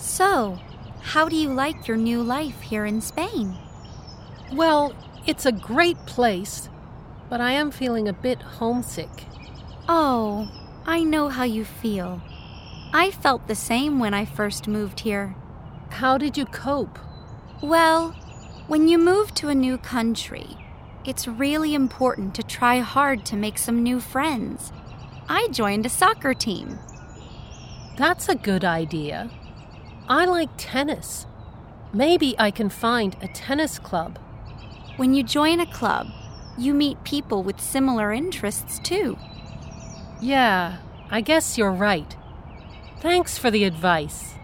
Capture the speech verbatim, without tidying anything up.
So, how do you like your new life here in Spain? Well, it's a great place, but I am feeling a bit homesick. Oh, I know how you feel. I felt the same when I first moved here. How did you cope? Well, when you move to a new country, it's really important to try hard to make some new friends. I joined a soccer team. That's a good idea. I like tennis. Maybe I can find a tennis club. When you join a club, you meet people with similar interests too. Yeah, I guess you're right. Thanks for the advice.